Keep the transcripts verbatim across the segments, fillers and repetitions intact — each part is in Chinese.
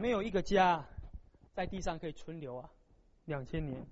没有一个家在地上可以存留啊，两千年。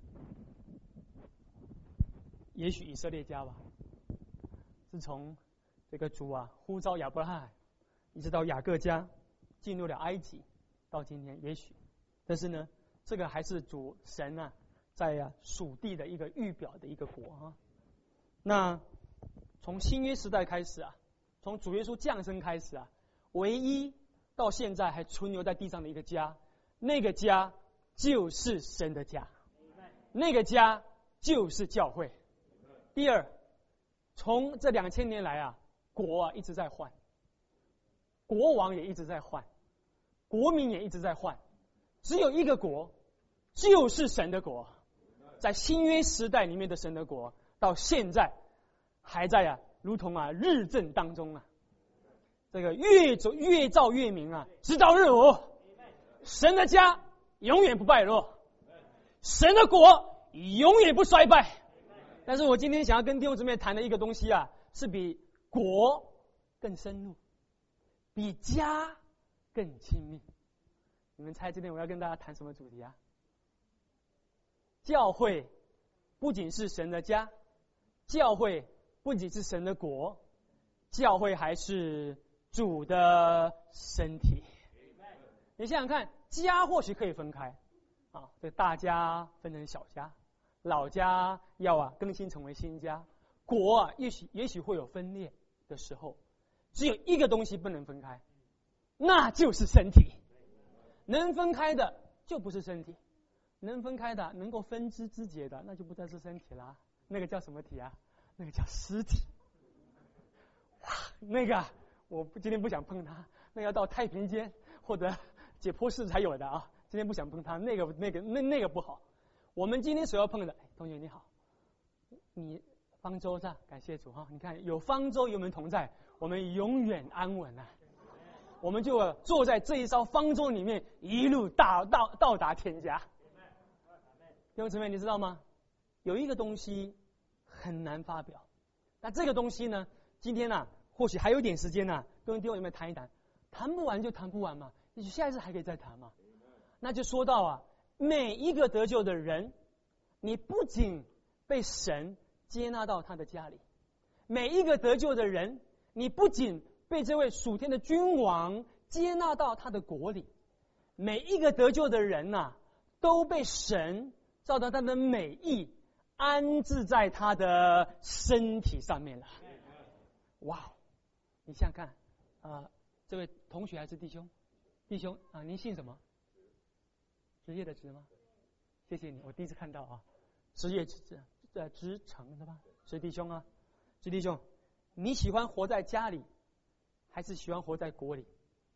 也许以色列家吧，自从这个主啊呼召亚伯拉罕，一直到雅各家进入了埃及，到今天也许，但是呢，这个还是主神啊在啊属地的一个预表的一个国啊。那从新约时代开始啊，从主耶稣降生开始啊，唯一到现在还存留在地上的一个家，那个家就是神的家，那个家就是教会。第二，从这两千年来啊，国啊一直在换，国王也一直在换，国民也一直在换，只有一个国，就是神的国。在新约时代里面的神的国，到现在还在啊，如同啊日正当中啊，这个越走越照越明啊，直到日午。神的家永远不败落，神的国永远不衰败。但是我今天想要跟弟兄姊妹谈的一个东西啊，是比国更深入，比家更亲密。你们猜今天我要跟大家谈什么主题啊？教会不仅是神的家，教会不仅是神的国，教会还是主的身体。你想想看，家或许可以分开啊，这个大家分成小家，老家要啊更新成为新家，国啊也许也许会有分裂的时候，只有一个东西不能分开，那就是身体。能分开的就不是身体，能分开的能够分支肢节的，那就不再是身体啦，那个叫什么体啊？那个叫尸体。哇，那个我今天不想碰它，那个要到太平间或者解剖室才有的啊，今天不想碰它，那个那个那那个不好。我们今天所要碰的，哎，同学你好，你方舟是吧？感谢主哈！你看有方舟与我们同在，我们永远安稳啊！我们就坐在这一艘方舟里面，一路到到到达天家。弟兄姊妹，你知道吗？有一个东西很难发表，那这个东西呢，今天呢、啊，或许还有点时间呢、啊，跟弟兄姊妹谈一谈，谈不完就谈不完嘛，也许下一次还可以再谈嘛。那就说到啊，每一个得救的人，你不仅被神接纳到他的家里，每一个得救的人，你不仅被这位属天的君王接纳到他的国里，每一个得救的人呐、啊，都被神照到他的美意安置在他的身体上面了。哇，你想想看啊、呃，这位同学还是弟兄？弟兄啊，您姓什么？职业的职吗？谢谢你，我第一次看到啊，职业职呃职称是吧？是弟兄啊，是弟兄，你喜欢活在家里，还是喜欢活在国里？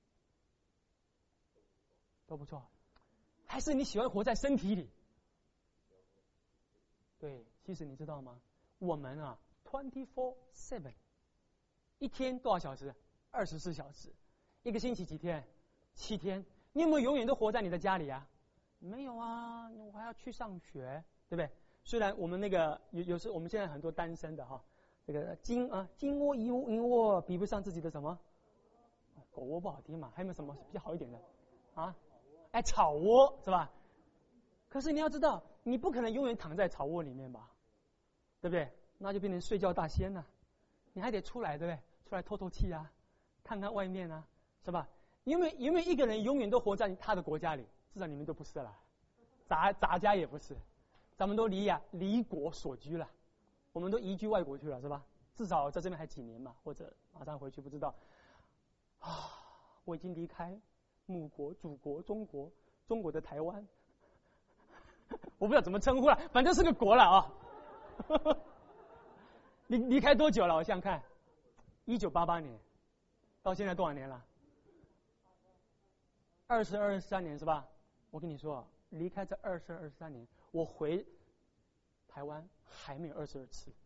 都不错。还是你喜欢活在身体里？对，其实你知道吗？我们啊 ，twenty-four seven， 一天多少小时？二十四小时。一个星期几天？七天。你有没有永远都活在你的家里啊？没有啊，我还要去上学，对不对？虽然我们那个有有时我们现在很多单身的哈，这个金啊金窝银窝银窝比不上自己的什么狗窝不好听嘛，还有没有什么比较好一点的啊？哎，草窝是吧？可是你要知道，你不可能永远躺在草窝里面吧，对不对？那就变成睡觉大仙了、啊。你还得出来，对不对？出来透透气啊，看看外面啊，是吧？因为因为一个人永远都活在他的国家里，至少你们都不是了，杂杂家也不是，咱们都离呀离国所居了，我们都移居外国去了，是吧？至少在这边还几年嘛，或者马上回去不知道。啊，我已经离开母国、祖国、中国、中国的台湾，我不知道怎么称呼了，反正是个国了啊。离离开多久了？我想想看，一九八八年，到现在多少年了？二十二三年是吧？我跟你说，离开这二十二三年，我回台湾还没有二十二次，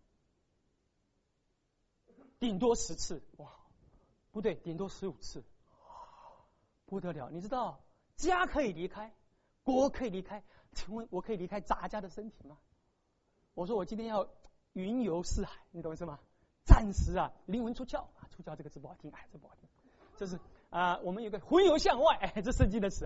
顶多十次，哇，不对，顶多十五次，不得了！你知道家可以离开，国可以离开，请问我可以离开杂家的身体吗？我说我今天要云游四海，你懂意思吗？暂时啊，灵魂出窍啊，出窍这个字不好听，哎，这不好听，就是啊、呃，我们有个魂游向外，哎，这圣经的词啊，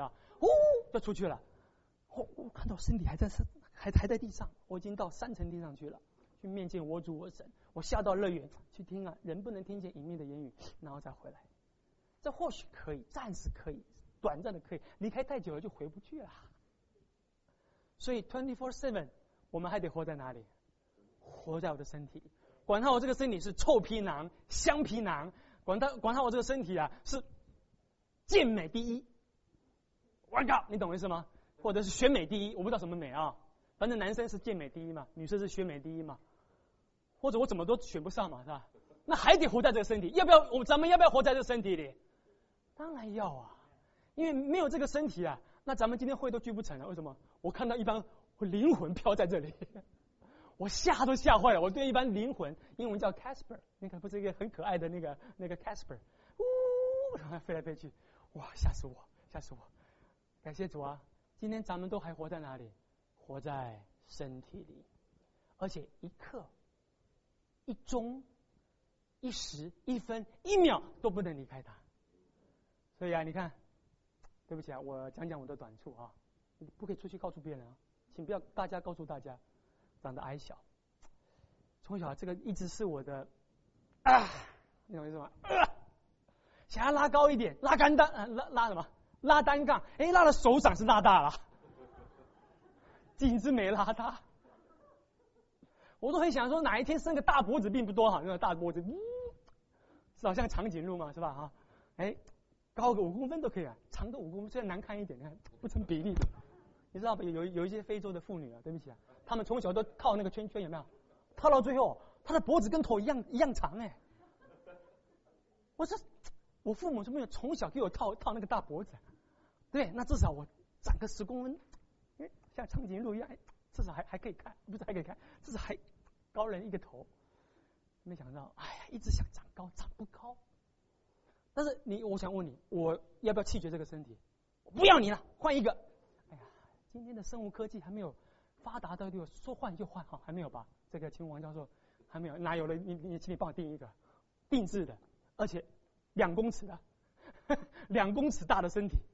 呼就出去了。我我看到身体还在还还在地上，我已经到三层地上去了，去面见我主我神。我下到乐园去听啊，人不能听见隐秘的言语，然后再回来。这或许可以，暂时可以，短暂的可以，离开太久了就回不去了。所以 twenty four seven 我们还得活在哪里？活在我的身体里。管他我这个身体是臭皮囊、香皮囊，管他管他我这个身体啊是健美第一，我靠，你懂我意思吗？或者是选美第一，我不知道什么美啊，反正男生是健美第一嘛，女生是选美第一嘛，或者我怎么都选不上嘛，是吧？那还得活在这个身体，要不要？我咱们要不要活在这个身体里？当然要啊，因为没有这个身体啊，那咱们今天会都聚不成了。为什么？我看到一帮灵魂飘在这里，我吓都吓坏了。我对一般灵魂，英文叫 Casper， 那个不是一个很可爱的那个那个 Casper， 呜，然后飞来飞去，哇，吓死我，吓死我！感谢主啊，今天咱们都还活在哪里？活在身体里，而且一刻、一钟、一时、一分、一秒都不能离开它。所以啊，你看，对不起啊，我讲讲我的短处啊，你不可以出去告诉别人啊，请不要大家告诉大家长得矮小。从小这个一直是我的啊，你懂意思吗？啊，想要拉高一点，拉杆单，呃、拉拉什么？拉单杠，哎，拉的手掌是拉大了，颈子没拉大。我都很想说，哪一天生个大脖子并不多好，那个大脖子，嗯，是好像长颈鹿嘛，是吧？哈，哎。高个五公分都可以啊，长个五公分虽然难看一点，你看不成比例的。你知道有有有一些非洲的妇女啊，对不起啊，她们从小都套那个圈圈，有没有？套到最后，她的脖子跟头一样一样长哎。我说，我父母是没有从小给我套套那个大脖子，对，那至少我长个十公分，哎，像长颈鹿一样，至少还还可以看，不是还可以看，至少还高人一个头。没想到，哎呀，一直想长高，长不高。但是你，我想问你，我要不要弃绝这个身体？不要你了，换一个。哎呀，今天的生物科技还没有发达到就说换就换哈，还没有吧？这个请王教授还没有，哪有了？你你请你帮我定一个定制的，而且两公尺的，两公尺大的身体，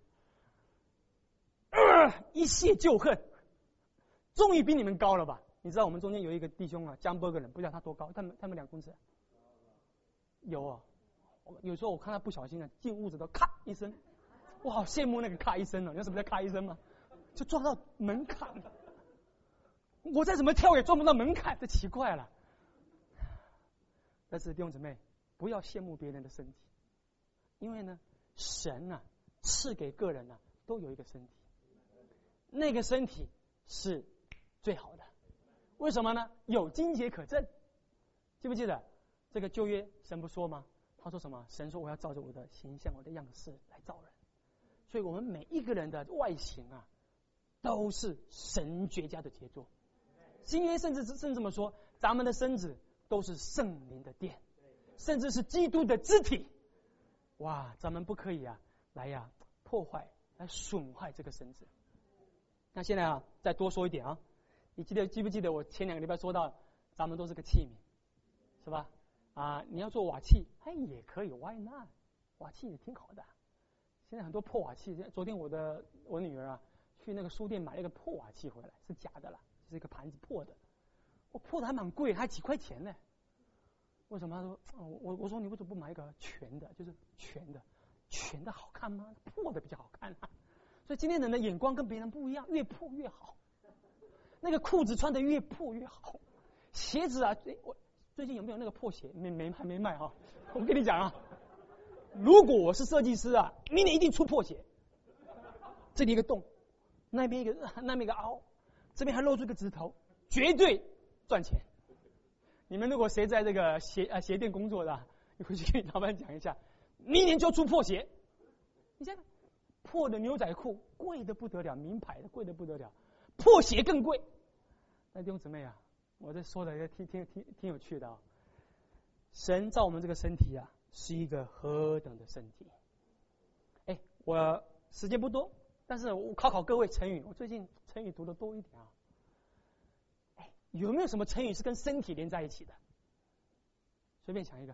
呃，一泻旧恨，终于比你们高了吧？你知道我们中间有一个弟兄啊，江波个人，不知道他多高，他们他们两公尺，有啊。有时候我看他不小心啊，进屋子都咔一声，我好羡慕那个咔一声哦。你知道什么叫咔一声吗？就撞到门槛了。我再怎么跳也撞不到门槛，这奇怪了。但是弟兄姊妹，不要羡慕别人的身体，因为呢，神啊赐给个人啊都有一个身体，那个身体是最好的。为什么呢？有经节可证。记不记得这个旧约神不说吗？他说什么？神说我要照着我的形象、我的样式来造人，所以我们每一个人的外形啊，都是神绝佳的杰作。新约甚至甚至这么说，咱们的身子都是圣灵的殿，甚至是基督的肢体。哇，咱们不可以啊，来呀、啊、破坏、来损坏这个身子。那现在啊，再多说一点啊，你记得记不记得我前两个礼拜说到，咱们都是个器皿，是吧？啊，你要做瓦器，哎，也可以 ，Why not？ 瓦器也挺好的。现在很多破瓦器，昨天我的我女儿啊，去那个书店买了一个破瓦器回来，是假的啦，就是一个盘子破的，我破的还蛮贵，还几块钱呢。为什么？他说，哦、我我说你为什么不买一个全的？就是全的，全的好看吗？破的比较好看啊。所以今天人的眼光跟别人不一样，越破越好。那个裤子穿的越破越好，鞋子啊，我。最近有没有那个破鞋？没没还没卖哈。我跟你讲啊，如果我是设计师啊，明年一定出破鞋。这里一个洞，那边一个那边一个凹，这边还露出个指头，绝对赚钱。你们如果谁在这个鞋啊鞋店工作的，你回去跟你老板讲一下，明年就要出破鞋。你想想，破的牛仔裤贵的不得了，名牌的贵的不得了，破鞋更贵。那弟兄姊妹啊，我这说的也挺挺挺挺有趣的啊、哦！神造我们这个身体啊，是一个何等的身体！哎，我时间不多，但是我考考各位成语，我最近成语读的多一点啊。哎，有没有什么成语是跟身体连在一起的？随便想一个。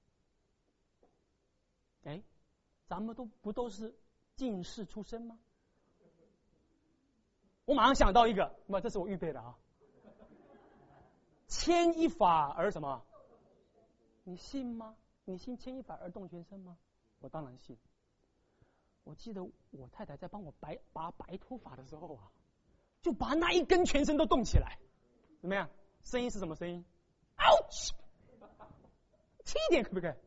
哎，咱们都不都是进士出身吗？ 我马上想到一个，不，这是我预备的啊。牵一发而什么？你信吗？你信牵一发而动全身吗？我当然信。我记得我太太在帮我白拔白头发的时候啊，就把那一根全身都动起来，怎么样？声音是什么声音 ？ouch！ 轻一点可不可以？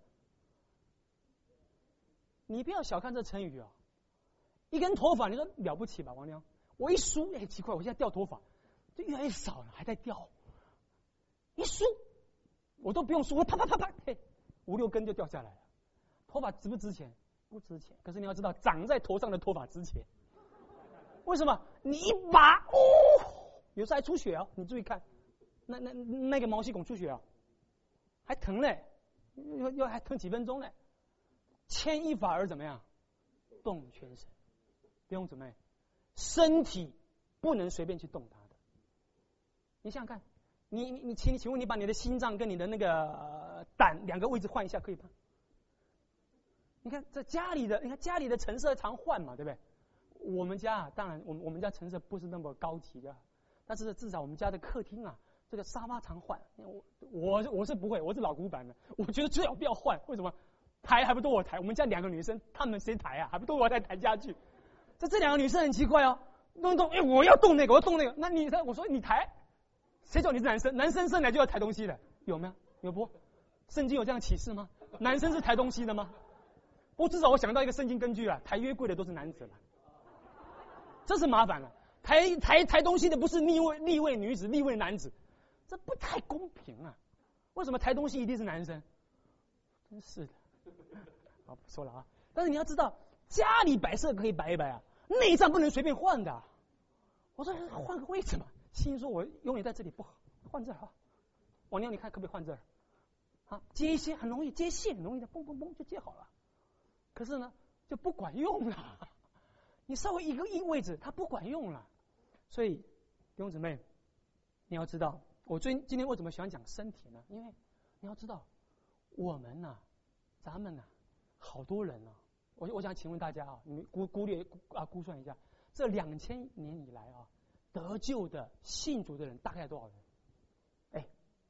你不要小看这成语啊！一根头发，你说了不起吧，王娘？我一梳，哎，奇怪，我现在掉头发就越来越少了，还在掉。一梳，我都不用梳，我啪啪啪啪，嘿，五六根就掉下来了。头发值不值钱？不值钱。可是你要知道，长在头上的头发值钱。为什么？你一拔，哦，有时候还出血哦，你注意看，那那那个毛细孔出血啊，还疼嘞，要要还疼几分钟嘞。牵一发而怎么样？动全身。弟兄姊妹，身体不能随便去动它的。你想想看，你你你请请问你把你的心脏跟你的那个、呃、胆两个位置换一下可以吗？你看在家里的，你看家里的陈设常换嘛，对不对？我们家啊，当然我们我们家陈设不是那么高级的，但是至少我们家的客厅啊，这个沙发常换。我我我是不会，我是老古板的，我觉得最好不要换。为什么？抬还不都我抬？我们家两个女生，她们谁抬啊？还不都我在抬家具？这这两个女生很奇怪哦，动动，哎，我要动那个，我要动那个，那你我说你抬，谁叫你是男生？男生生来就要抬东西的，有没有？有不？圣经有这样启示吗？男生是抬东西的吗？不过至少我想到一个圣经根据啊，抬约柜的都是男子了，这是麻烦了。抬抬抬东西的不是立位立位女子，立位男子，这不太公平啊！为什么抬东西一定是男生？真是的。好，不说了啊。但是你要知道，家里摆设可以摆一摆啊，内脏不能随便换的。我说换个位置嘛，心说我永远在这里不好，换这儿哈。王娘，你看可不可以换这儿？啊，接一些很容易，接线很容易的，嘣嘣嘣就接好了。可是呢，就不管用了。你稍微一个一位置，它不管用了。所以弟兄姊妹，你要知道，我最今天为什么喜欢讲身体呢？因为你要知道，我们呐、啊，咱们呐、啊，好多人啊，我我想请问大家啊，你们估估略啊估算一下，这两千年以来啊，得救的信主的人大概多少人？哎，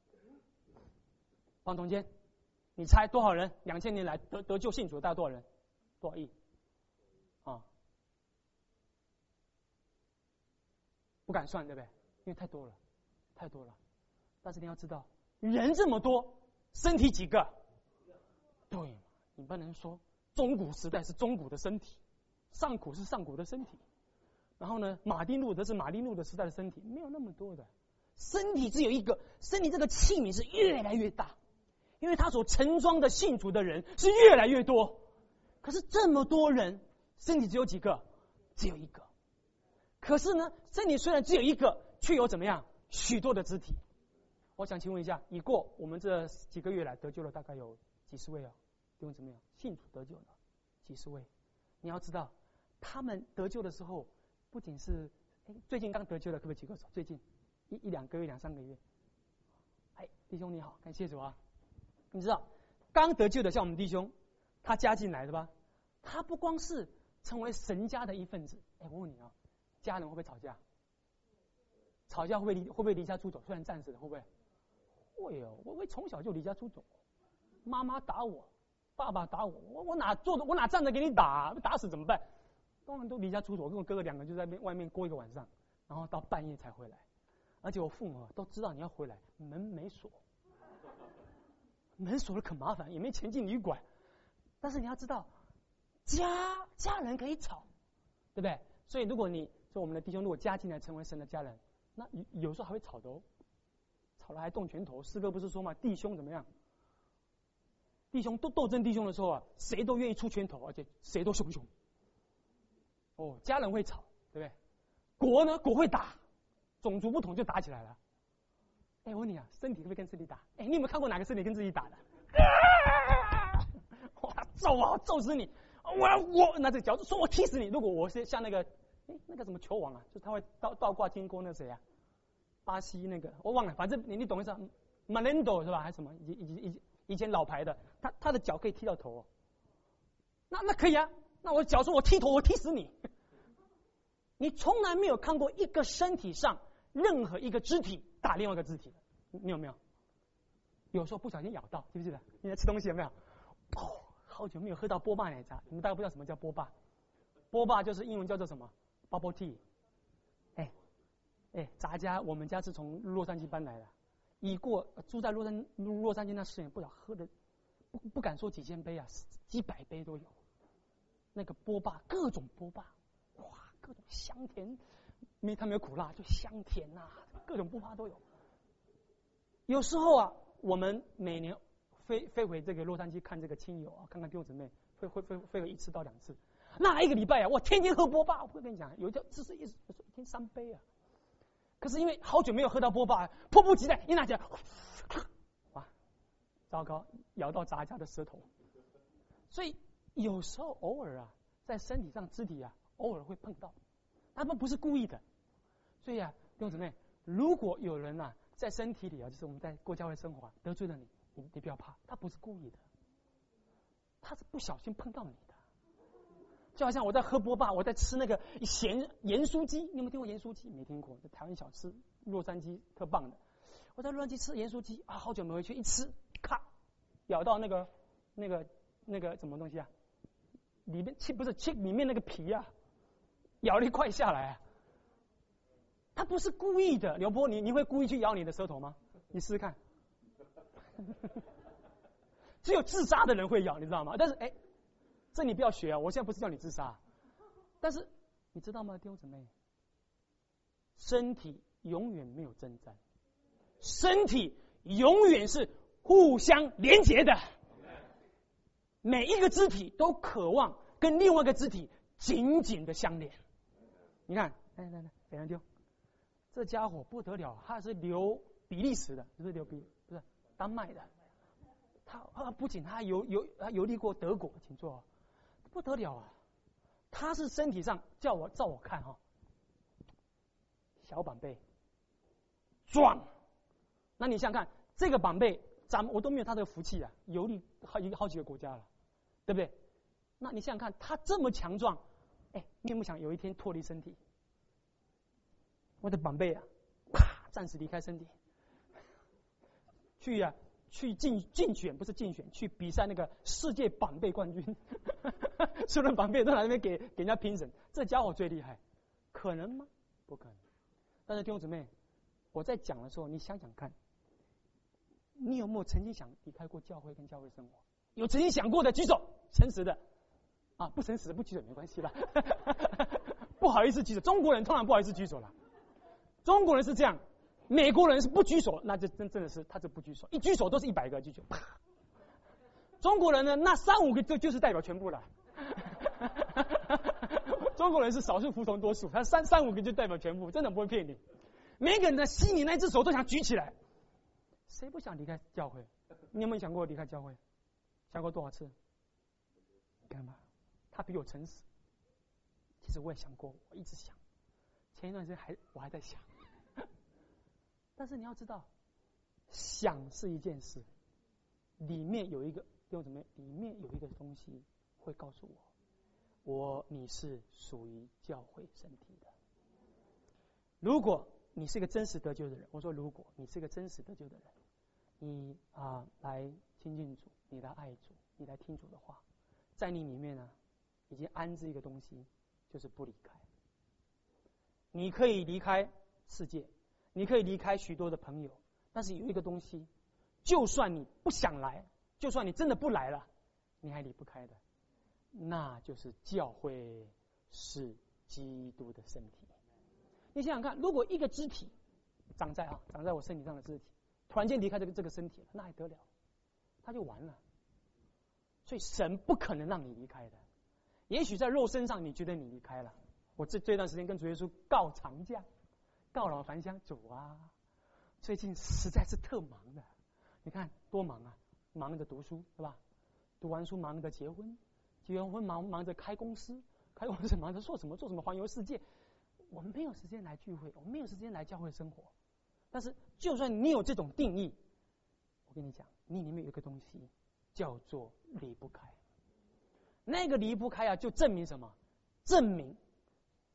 方总监，你猜多少人？两千年来得得救信主的大概多少人？多少亿？啊，不敢算，对不对？因为太多了，太多了。但是你要知道，人这么多，身体几个？对，你不能说中古时代是中古的身体，上古是上古的身体，然后呢，马丁路德是马丁路德时代的身体，没有那么多的。身体只有一个，身体这个器皿是越来越大，因为它所盛装的信主的人是越来越多。可是这么多人，身体只有几个？只有一个。可是呢，身体虽然只有一个，却有怎么样许多的肢体。我想请问一下，已过我们这几个月来得救了大概有几十位啊？弟兄姊妹，信主得救了几十位。你要知道，他们得救的时候，不仅是哎最近刚得救的，可不可以举个手？最近一一两个月、两三个月。哎，弟兄你好，感谢主啊！你知道，刚得救的像我们弟兄，他加进来的吧？他不光是成为神家的一份子。哎，我问你啊，家人会不会吵架？吵架会不会离会不会离家出走？虽然暂时的，会不会？会哦，我会从小就离家出走，妈妈打我，爸爸打我，我我哪坐着我哪站着给你打，打死怎么办？当然都离家出走，我跟我哥哥两个就在外面过一个晚上，然后到半夜才回来。而且我父母都知道你要回来，门没锁，门锁了可麻烦，也没钱进旅馆。但是你要知道，家家人可以吵，对不对？所以如果你说我们的弟兄如果加进来成为神的家人，那有时候还会吵的哦，吵了还动拳头。诗歌不是说嘛，弟兄怎么样？弟兄都斗争弟兄的时候啊，谁都愿意出拳头，而且谁都凶凶。哦，家人会吵，对不对？国呢，国会打，种族不同就打起来了。哎，我问你啊，身体会不会跟身体打？哎，你有没有看过哪个身体跟自己打的？哇，揍啊，揍死你！我我那这个脚说我踢死你！如果我是像那个哎那个什么球王啊，就他会倒倒挂金钩那谁啊？巴西那个我忘了，反正你你懂意思啊 ？Malendo 是吧？还是什么？以以以以前老牌的，他他的脚可以踢到头、哦，那那可以啊。那我脚说我踢头，我踢死你。 你从来没有看过一个身体上任何一个肢体打另外一个肢体，你有没有？有时候不小心咬到，记不记得？你在吃东西有没有？哦，好久没有喝到波霸奶茶，你们大概不知道什么叫波霸。波霸就是英文叫做什么 ？Bubble tea。哎，哎，咱家我们家是从洛杉矶搬来的，已过住在洛杉洛杉矶那十年，不了喝的不不敢说几千杯啊，几百杯都有。那个波霸，各种波霸，哇，各种香甜，没它没有苦辣，就香甜呐、啊，各种波霸都有。有时候啊，我们每年飞飞回这个洛杉矶看这个亲友啊，看看弟兄姊妹，飞飞飞飞回一次到两次。那一个礼拜啊，我天天喝波霸，我会跟你讲，有一条至少一一天三杯啊。可是因为好久没有喝到波霸，迫不及待一拿起来，哇，糟糕，咬到杂家的舌头。所以有时候偶尔啊，在身体上肢体啊，偶尔会碰到，他们不是故意的。所以啊，弟兄姊妹，如果有人啊在身体里啊，就是我们在过教会生活、啊、得罪了你，你你不要怕，他不是故意的，他是不小心碰到你的。就好像我在喝波霸，我在吃那个咸盐酥鸡，你有没有听过盐酥鸡？没听过，这台湾小吃，洛杉矶特棒的。我在洛杉矶吃盐酥鸡啊，好久没回去，一吃，咔，咬到那个那个那个什么东西啊？里面气不是气里面那个皮啊，咬了一块下来啊。他不是故意的，刘波，你你会故意去咬你的舌头吗？你试试看。只有自杀的人会咬，你知道吗？但是哎。这你不要学啊！我现在不是叫你自杀，但是你知道吗，弟兄姊妹？身体永远没有征战，身体永远是互相连结的，每一个肢体都渴望跟另外一个肢体紧紧的相连。你看，来来来，等下丢，这家伙不得了，他是留比利时的，不是留比，不是丹麦的，他他不仅他游游他游历过德国，请坐。不得了啊！他是身体上叫我照我看哈、哦，小板背，壮。那你想想看，这个板背，咱们我都没有他的福气啊，游历好一好几个国家了，对不对？那你想想看，他这么强壮，哎，你有没有想有一天脱离身体？我的板背啊，啪，暂时离开身体，去呀、啊。去竞竞选不是竞选，去比赛那个世界板背冠军，所有人板背都来那边给给人家评审，这家伙最厉害，可能吗？不可能。但是弟兄姊妹，我在讲的时候，你想想看，你有没有曾经想离开过教会跟教会生活？有曾经想过的举手，诚实的啊，不诚实的不举手没关系啦，不好意思举手，中国人通常不好意思举手了，中国人是这样。美国人是不举手，那就真真的是他是不举手，一举手都是一百个举手。中国人呢，那三五个就就是代表全部了。中国人是少数服从多数，他三三五个就代表全部，真的不会骗你。每个人的心里那只手都想举起来，谁不想离开教会？你有没有想过离开教会？想过多少次？你看吧，他比我诚实。其实我也想过，我一直想，前一段时间还我还在想。但是你要知道，想是一件事，里面有一个用什么？里面有一个东西会告诉我，我你是属于教会身体的。如果你是一个真实得救的人，我说如果你是一个真实得救的人，你啊来亲近主，你来爱主，你来听主的话，在你里面呢，已经安置一个东西，就是不离开。你可以离开世界。你可以离开许多的朋友，但是有一个东西，就算你不想来，就算你真的不来了，你还离不开的，那就是教会是基督的身体。你想想看，如果一个肢体长在啊长在我身体上的肢体，突然间离开这个这个身体了，那还得了？他就完了。所以神不可能让你离开的。也许在肉身上你觉得你离开了，我这这段时间跟主耶稣告长假。告老还乡，主啊，最近实在是特忙的，你看多忙啊！忙着读书是吧？读完书忙着结婚，结完婚忙忙着开公司，开公司忙着做什么做什么环游世界。我们没有时间来聚会，我们没有时间来教会生活。但是就算你有这种定义，我跟你讲，你里面有一个东西叫做离不开。那个离不开啊，就证明什么？证明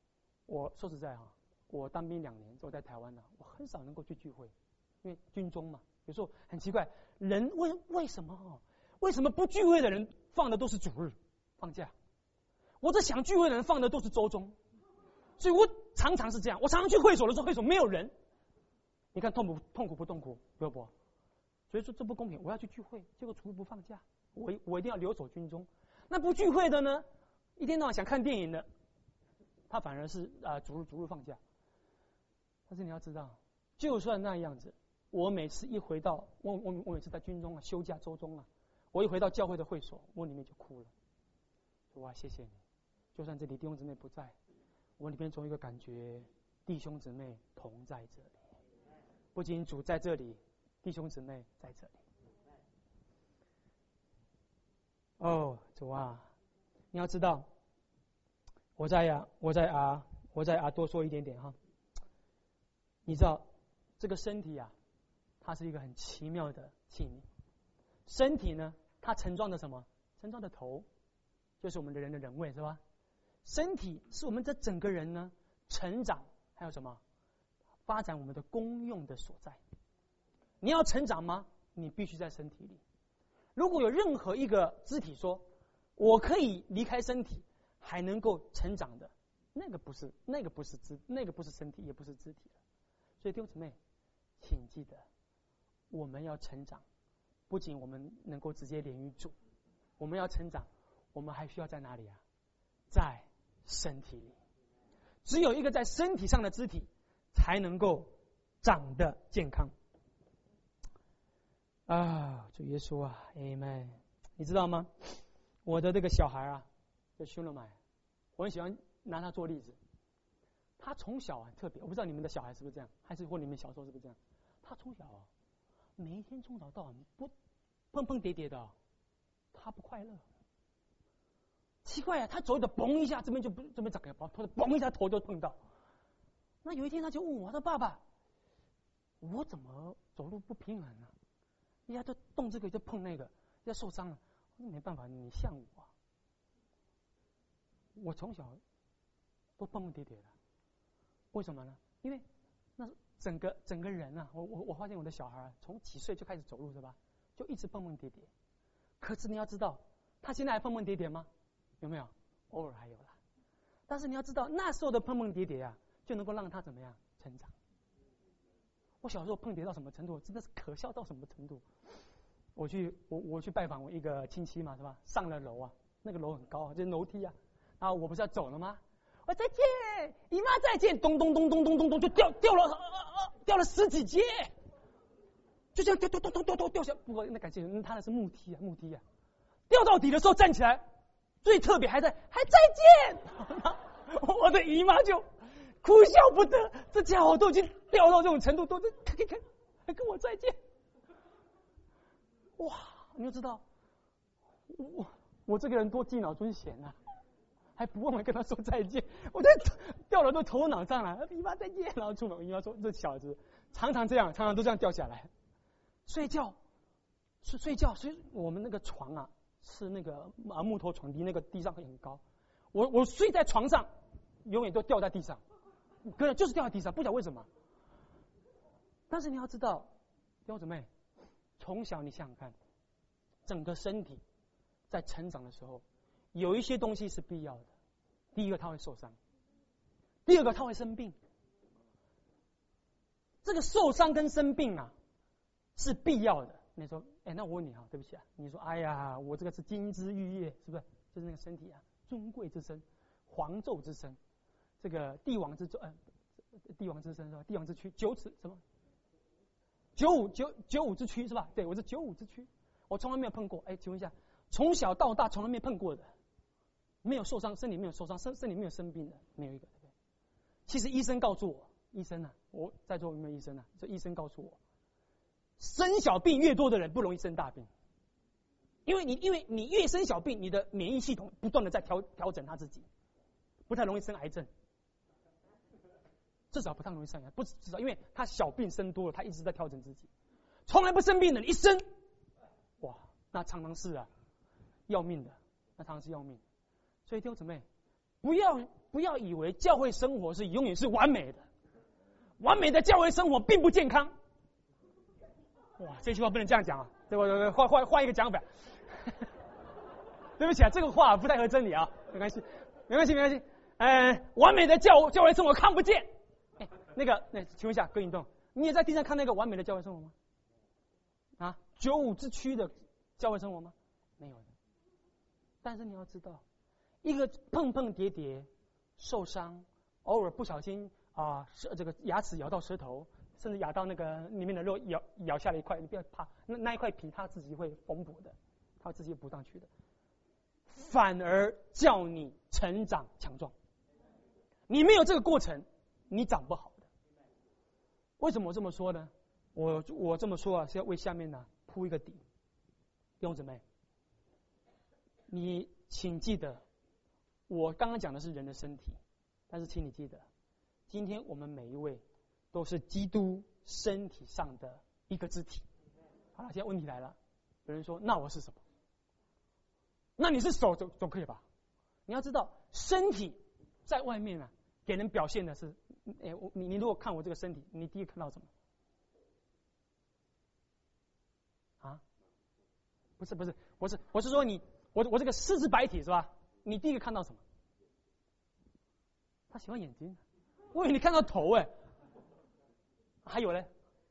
我说实在哈，我当兵两年，我在台湾呢，我很少能够去聚会，因为军中嘛，有时候很奇怪，人为为什么哈？为什么不聚会的人放的都是主日放假？我这想聚会的人放的都是周中，所以我常常是这样。我常常去会所的时候，会所没有人，你看痛不痛苦不痛苦？不不，所以说这不公平。我要去聚会，结果主日不放假，我我一定要留守军中。那不聚会的呢，一天到晚想看电影的，他反而是啊、呃、主日主日放假。但是你要知道，就算那样子，我每次一回到我我我每次在军中啊休假周中啊，我一回到教会的会所，我里面就哭了。哇，谢谢你！就算这里弟兄姊妹不在，我里面总有一个感觉，弟兄姊妹同在这里。不仅主在这里，弟兄姊妹在这里。哦，主啊，你要知道，我在呀、啊，我在啊，我在啊，多说一点点哈。你知道，这个身体啊，它是一个很奇妙的器皿。身体呢，它盛装的什么？盛装的头，就是我们的人的人位，是吧？身体是我们这整个人呢成长，还有什么发展我们的功用的所在。你要成长吗？你必须在身体里。如果有任何一个肢体说我可以离开身体还能够成长的，那个不是那个不是肢那个不是身体，也不是肢体了。所以弟兄姊妹，请记得，我们要成长，不仅我们能够直接连于主，我们要成长，我们还需要在哪里啊？在身体里。只有一个在身体上的肢体，才能够长得健康。啊，主耶稣啊 ，Amen！ 你知道吗？我的这个小孩啊，叫修罗买，我很喜欢拿他做例子。他从小很特别，我不知道你们的小孩是不是这样，还是或你们小时候是不是这样？他从小啊，每一天从早到晚不蹦蹦跌跌的、啊，他不快乐。奇怪啊，他走的嘣一下，这边就不这边长个包，嘣一下头就碰到。那有一天他就问我说：“爸爸，我怎么走路不平衡呢、啊？一下就动这个就碰那个，要受伤了。”我说：“没办法，你像我、啊，我从小都蹦蹦跌跌的。为什么呢？因为那整个整个人啊，我我我发现我的小孩、啊、从几岁就开始走路是吧？就一直蹦蹦跌跌。可是你要知道，他现在还蹦蹦跌跌吗？有没有？偶尔还有啦。但是你要知道，那时候的蹦蹦跌跌啊，就能够让他怎么样成长。我小时候蹦跌到什么程度？真的是可笑到什么程度？我去我我去拜访我一个亲戚嘛，是吧？上了楼啊，那个楼很高啊，就是楼梯啊。然后我不是要走了吗？我再见，姨妈再见，咚咚咚咚咚咚咚，就掉掉了、呃呃、掉了十几阶，就这样掉掉掉掉掉掉下。不过那感谢他那是木梯啊木梯啊，掉到底的时候站起来，最特别还在还再见，我的姨妈就哭笑不得，这家伙都已经掉到这种程度，都看看看还跟我再见。哇，你就知道我我这个人多敬老尊贤啊，还不忘了跟他说再见，我这掉了都头脑上来，姨妈再见，然后出门，姨妈说这小子常常这样，常常都这样掉下来。睡觉睡睡觉，所以我们那个床啊是那个啊木头床，离那个地上很高，我我睡在床上永远都掉在地上，可能就是掉在地上，不晓得为什么。但是你要知道，弟兄姊妹，从小你想想看，整个身体在成长的时候，有一些东西是必要的。第一个，他会受伤；第二个，他会生病。这个受伤跟生病啊，是必要的。你说，哎，那我问你啊，对不起啊，你说，哎呀，我这个是金枝玉叶，是不是？就是那个身体啊，尊贵之身，皇胄之身，这个帝王之尊，呃，帝王之身是吧？帝王之躯，九尺什么？九五九九五之躯是吧？对，我是九五之躯，我从来没有碰过。哎，请问一下，从小到大从来没碰过的，没有受伤，身体没有受伤，身身体没有生病的，没有一个，对不对？其实医生告诉我，医生啊，我在座有没有医生啊？这医生告诉我，生小病越多的人不容易生大病，因为你因为你越生小病，你的免疫系统不断的在调调整他自己，不太容易生癌症。至少不太容易生癌，不至少因为他小病生多了，他一直在调整自己。从来不生病的，一生，哇，那常常是啊，要命的，那常常是要命。所以弟兄姊妹，不不要不要以为教会生活是永远是完美的，完美的教会生活并不健康。哇，这句话不能这样讲啊！对吧？换换换一个讲法。对不起啊，这个话不太合真理啊，没关系，没关系，没关系。呃，完美的教教会生活看不见。哎，那个，那请问一下，葛运动，你也在地上看那个完美的教会生活吗？啊，九五之区的教会生活吗？没有的。但是你要知道，一个碰碰跌跌、受伤，偶尔不小心啊，舌、呃、这个牙齿咬到舌头，甚至咬到那个里面的肉，咬咬下了一块，你不要怕，那那一块皮它自己会缝补的，它自己补上去的。反而叫你成长强壮。你没有这个过程，你长不好的。为什么我这么说呢？我我这么说啊，是要为下面呢铺一个底。弟兄姊妹，你请记得，我刚刚讲的是人的身体，但是请你记得，今天我们每一位都是基督身体上的一个肢体。好了，现在问题来了，有人说，那我是什么？那你是手总总可以吧？你要知道，身体在外面啊，给人表现的是，哎，你你如果看我这个身体，你第一个看到什么？啊？不是不是，我是我是说你，我我这个四肢白体是吧？你第一个看到什么？他喜欢眼睛，我以为你看到头哎。还有嘞？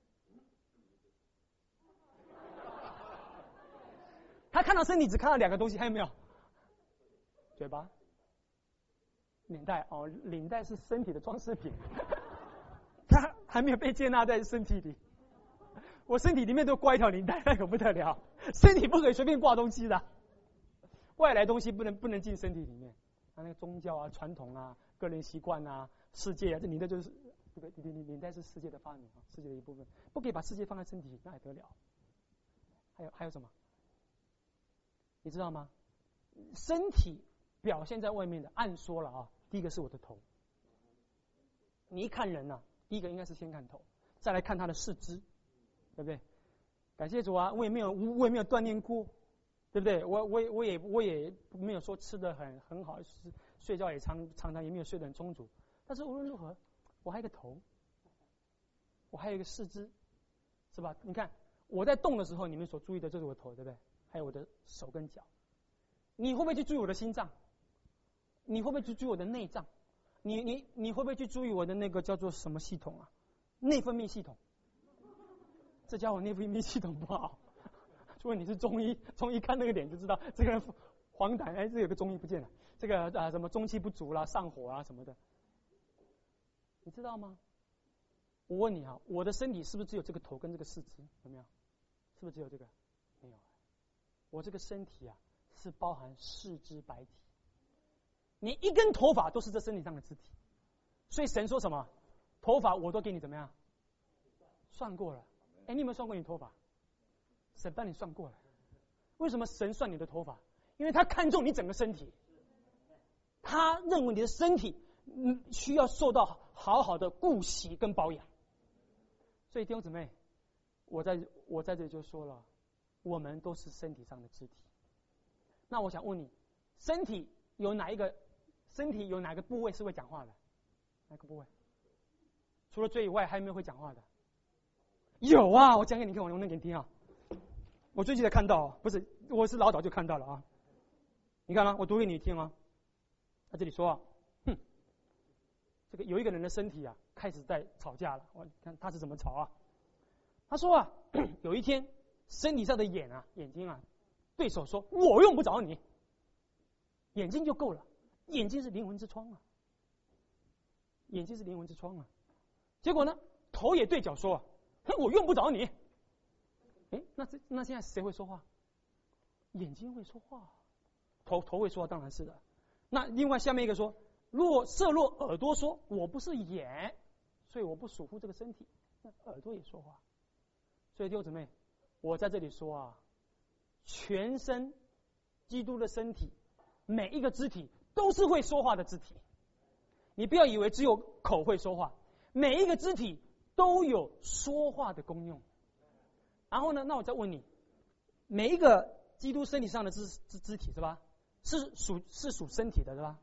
他看到身体只看到两个东西，还有没有？嘴巴、领带哦，领带是身体的装饰品，他还没有被接纳在身体里。我身体里面都挂一条领带，那可不得了。身体不可以随便挂东西的，外来东西不能不能进身体里面。啊，那个宗教啊、传统啊、个人习惯啊、世界啊，这领带就是这个领领带是世界的发明啊，世界的一部分，不可以把世界放在身体里，那还得了？还有还有什么？你知道吗？身体表现在外面的，按说了啊，第一个是我的头。你一看人啊，第一个应该是先看头，再来看他的四肢，对不对？感谢主啊，我也没有我也没有锻炼过，对不对？我我也我也我也没有说吃的很很好，睡觉也常常常也没有睡得很充足。但是无论如何，我还有一个头，我还有一个四肢，是吧？你看我在动的时候，你们所注意的就是我的头，对不对？还有我的手跟脚，你会不会去注意我的心脏？你会不会去注意我的内脏？你你你会不会去注意我的那个叫做什么系统啊？内分泌系统。这家伙内分泌系统不好，除非你是中医，中医看那个脸就知道这个人黄疸，哎，这有个中医不见了，这个啊什么中气不足啦、上火啊什么的，你知道吗？我问你啊，我的身体是不是只有这个头跟这个四肢？有没有？是不是只有这个？没有。我这个身体啊，是包含四肢白体，你一根头发都是这身体上的肢体，所以神说什么？头发我都给你怎么样？算过了。哎，你有没有算过你头发？神帮你算过了。为什么神算你的头发？因为他看重你整个身体，他认为你的身体嗯需要受到好好的顾惜跟保养。所以弟兄姊妹，我在我在这里就说了。我们都是身体上的肢体，那我想问你，身体有哪一个身体有哪个部位是会讲话的？哪个部位？除了嘴以外，还有没有会讲话的？有啊，我讲给你听，我能给你听啊。我最近才看到，不是，我是老早就看到了啊。你看啊，我读给你听啊。他这里说啊，哼，这个有一个人的身体啊，开始在吵架了。我看他是怎么吵啊？他说啊，有一天。身体上的眼啊，眼睛啊，对手说：“我用不着你，眼睛就够了。眼睛是灵魂之窗啊，眼睛是灵魂之窗啊。”结果呢，头也对脚说：“我用不着你。”哎，那这那现在谁会说话？眼睛会说话，头头会说话，当然是的。那另外下面一个说：“若色若耳朵说，我不是眼，所以我不属乎这个身体。”那耳朵也说话。所以弟兄姊妹。我在这里说啊，全身基督的身体，每一个肢体都是会说话的肢体。你不要以为只有口会说话，每一个肢体都有说话的功用。然后呢，那我再问你，每一个基督身体上的肢肢肢体是吧？是属是属身体的是吧？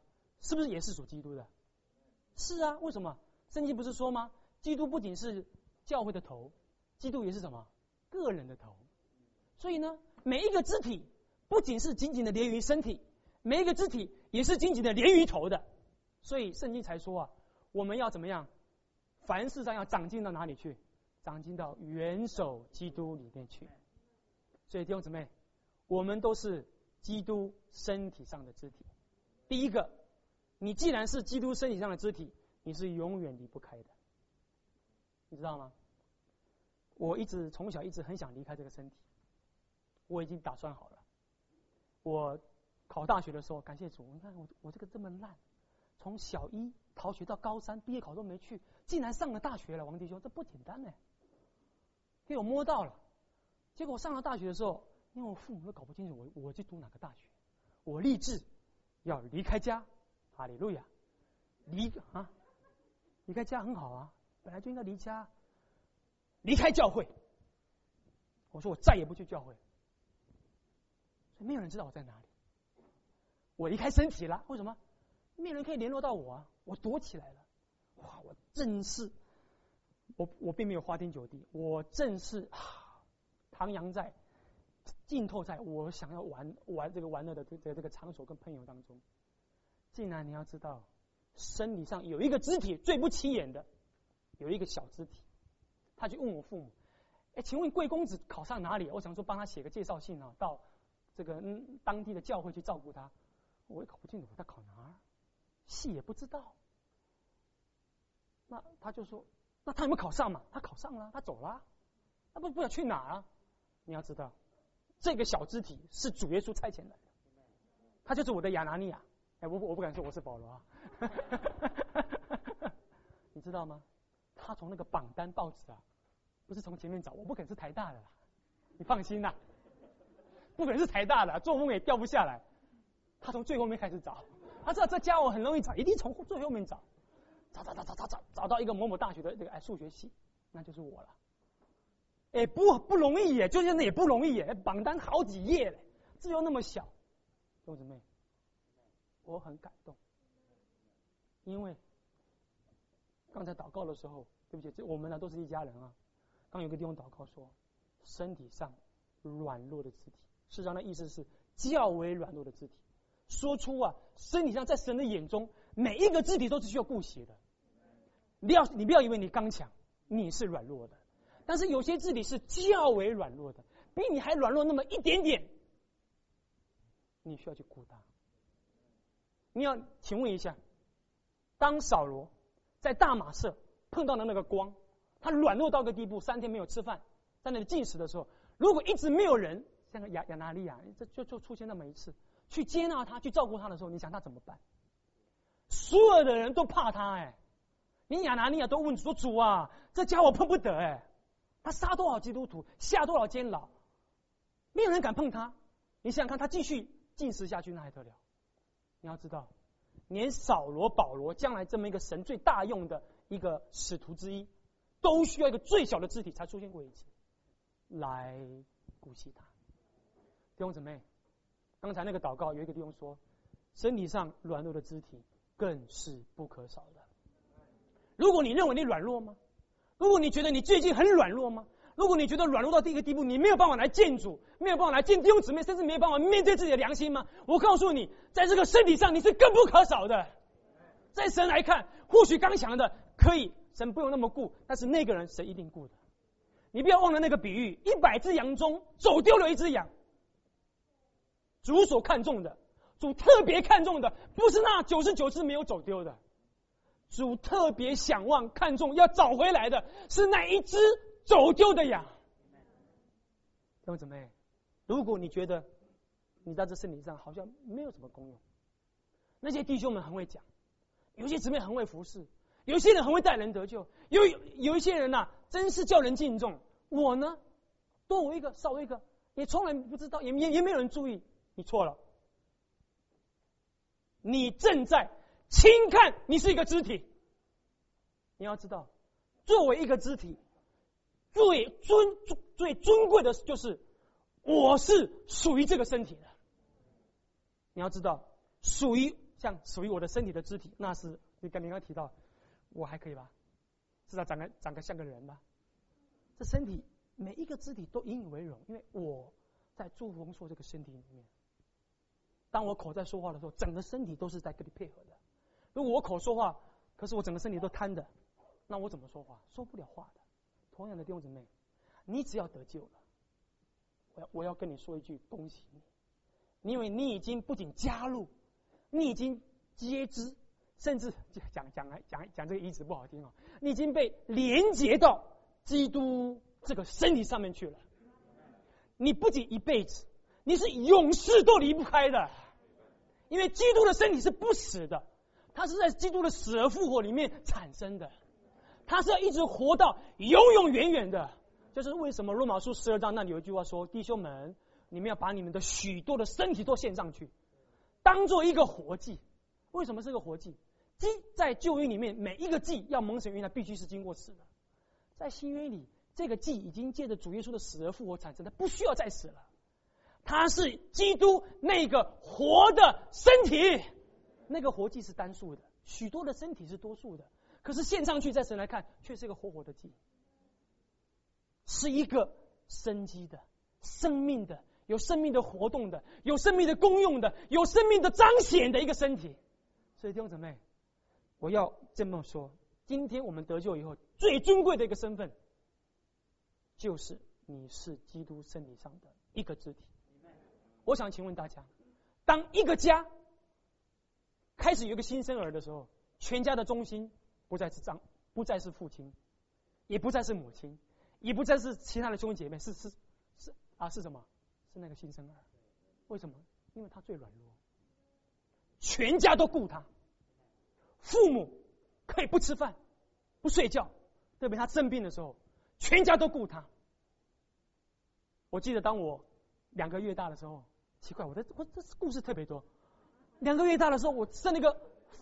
是不是也是属基督的？是啊，为什么？圣经不是说吗？基督不仅是教会的头，基督也是什么？个人的头。所以呢，每一个肢体不仅是紧紧的连于身体，每一个肢体也是紧紧的连于头的。所以圣经才说啊，我们要怎么样？凡事上要长进到哪里去？长进到元首基督里面去。所以弟兄姊妹，我们都是基督身体上的肢体。第一个，你既然是基督身体上的肢体，你是永远离不开的，你知道吗？我一直从小一直很想离开这个身体，我已经打算好了。我考大学的时候，感谢主，你看我我这个这么烂，从小一逃学到高三，毕业考都没去，竟然上了大学了，王弟兄，这不简单呢，给我摸到了。结果我上了大学的时候，因为我父母都搞不清楚我我去读哪个大学，我立志要离开家，哈利路亚，离啊，离开家很好啊，本来就应该离家，离开教会。我说我再也不去教会，所以没有人知道我在哪里。我离开身体了，为什么？没有人可以联络到我啊，我躲起来了。哇，我正是，我我并没有花天酒地，我正是啊，徜徉在浸透在我想要玩玩这个玩乐的这个这个场所跟朋友当中。竟然你要知道，生理上有一个肢体最不起眼的，有一个小肢体，他去问我父母，哎，请问贵公子考上哪里？我想说帮他写个介绍信啊，到这个嗯当地的教会去照顾他。我也搞不清楚他考哪儿，系也不知道。那他就说，那他有没有考上嘛？他考上了，他走了，那不不知道去哪儿啊？你要知道，这个小肢体是主耶稣差遣来的，他就是我的亚拿尼亚。哎，我我不敢说我是保罗啊，你知道吗？他从那个榜单报纸啊，不是从前面找，我不可能是台大的啦，你放心啦，不可能是台大的，做梦也掉不下来。他从最后面开始找，他知道这家伙很容易找，一定从最后面找，找找找找找找找到一个某某大学的这个哎数学系，那就是我了。哎，不不容易耶，就现在也不容易耶，榜单好几页嘞，字又那么小，弟兄姊妹，我很感动，因为刚才祷告的时候，对不起，我们呢都是一家人啊。刚有个弟兄祷告说，身体上软弱的肢体，事实上的意思是较为软弱的肢体。说出啊，身体上在神的眼中，每一个肢体都是需要顾惜的。你不要，你不要以为你刚强，你是软弱的。但是有些肢体是较为软弱的，比你还软弱那么一点点，你需要去顾它。你要请问一下，当扫罗在大马色碰到了那个光，他软弱到个地步，三天没有吃饭，在那里进食的时候，如果一直没有人，像个亚亚拿利亚，这就就出现那么一次。去接纳他，去照顾他的时候，你想他怎么办？所有的人都怕他哎，连亚拿尼亚都问说：“主啊，这家伙碰不得哎，他杀多少基督徒，下多少监牢，没有人敢碰他。”你想想看，他继续进食下去，那还得了？你要知道，连扫罗、保罗将来这么一个神最大用的一个使徒之一，都需要一个最小的肢体才出现过一次，来顾惜他。弟兄姊妹。刚才那个祷告有一个地方说，身体上软弱的肢体更是不可少的。如果你认为你软弱吗？如果你觉得你最近很软弱吗？如果你觉得软弱到一个地步，你没有办法来见主，没有办法来见弟兄姊妹，甚至没有办法面对自己的良心吗？我告诉你，在这个身体上你是更不可少的。在神来看，或许刚强的可以，神不用那么顾，但是那个人神一定顾的。你不要忘了那个比喻，一百只羊中走丢了一只羊。主所看重的，主特别看重的，不是那九十九只没有走丢的，主特别想望看重要找回来的是那一只走丢的羊。弟兄姊妹，如果你觉得你在这身体上好像没有什么功用，那些弟兄们很会讲，有些姊妹很会服侍，有些人很会带人得救，有有一些人呐、啊，真是叫人敬重。我呢，多我一个少我一个，也从来不知道，也也也没有人注意。你错了，你正在轻看你是一个肢体。你要知道，作为一个肢体，最尊最尊贵的就是我是属于这个身体的。你要知道，属于像属于我的身体的肢体，那是你刚你刚提到，我还可以吧？至少长得长得像个人吧？这身体每一个肢体都引以为荣，因为我在祝福说这个身体里面。当我口在说话的时候，整个身体都是在跟你配合的。如果我口说话，可是我整个身体都瘫的，那我怎么说话？说不了话的。同样的弟兄姊妹，你只要得救了，我要我要跟你说一句恭喜你，因为你已经不仅加入，你已经接知，甚至讲讲讲讲这个意思不好听哦，你已经被连接到基督这个身体上面去了。你不仅一辈子，你是永世都离不开的，因为基督的身体是不死的，它是在基督的死而复活里面产生的，它是要一直活到永永远远的。就是为什么罗马书十二章那里有一句话说：弟兄们，你们要把你们的许多的身体都献上去，当做一个活祭。为什么是个活祭？祭在旧约里面每一个祭要蒙神悦纳，必须是经过死的。在新约里，这个祭已经借着主耶稣的死而复活产生的，不需要再死了。它是基督那个活的身体，那个活祭是单数的，许多的身体是多数的，可是献上去在神来看却是一个活活的祭，是一个生机的、生命的、有生命的活动的、有生命的功用的、有生命的彰显的一个身体。所以弟兄姊妹，我要这么说，今天我们得救以后最尊贵的一个身份，就是你是基督身体上的一个肢体。我想请问大家，当一个家开始有一个新生儿的时候，全家的中心不再是丈，不再是父亲，也不再是母亲，也不再是其他的兄弟姐妹，是是是啊，是什么？是那个新生儿。为什么？因为他最软弱，全家都顾他。父母可以不吃饭、不睡觉，特别他生病的时候，全家都顾他。我记得当我两个月大的时候，奇怪，我的我这故事特别多。两个月大的时候，我生那个